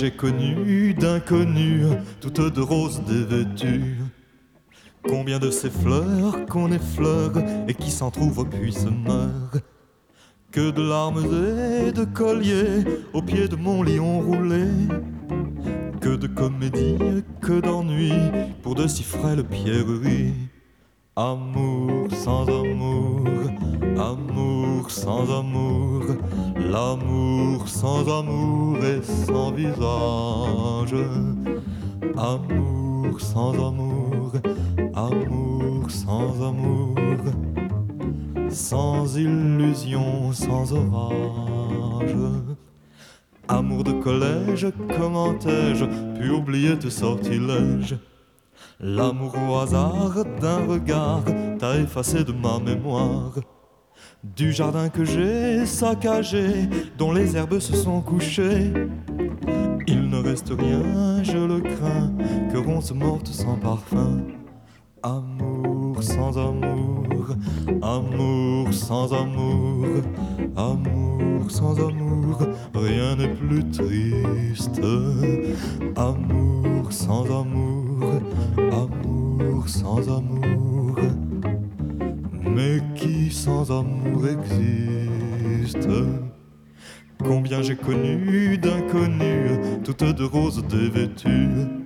j'ai connu d'inconnus, toutes de roses dévêtues. Combien de ces fleurs qu'on effleure et qui s'en trouvent puis se meurent. Que de larmes et de colliers au pied de mon lion roulé. Que de comédie, que d'ennui pour de si frêles pierreries. Amour sans amour, amour sans amour, l'amour sans amour et sans visage. Amour sans amour, amour sans amour, sans illusion, sans orage. Amour de collège, comment ai-je pu oublier tes sortilèges? L'amour au hasard d'un regard t'a effacé de ma mémoire. Du jardin que j'ai saccagé, dont les herbes se sont couchées, il ne reste rien, je le crains, que ronce morte sans parfum. Amour sans amour, amour sans amour, amour sans amour, rien n'est plus triste. Amour sans amour, amour sans amour, mais qui sans amour existe? Combien j'ai connu d'inconnus, toutes de roses dévêtues.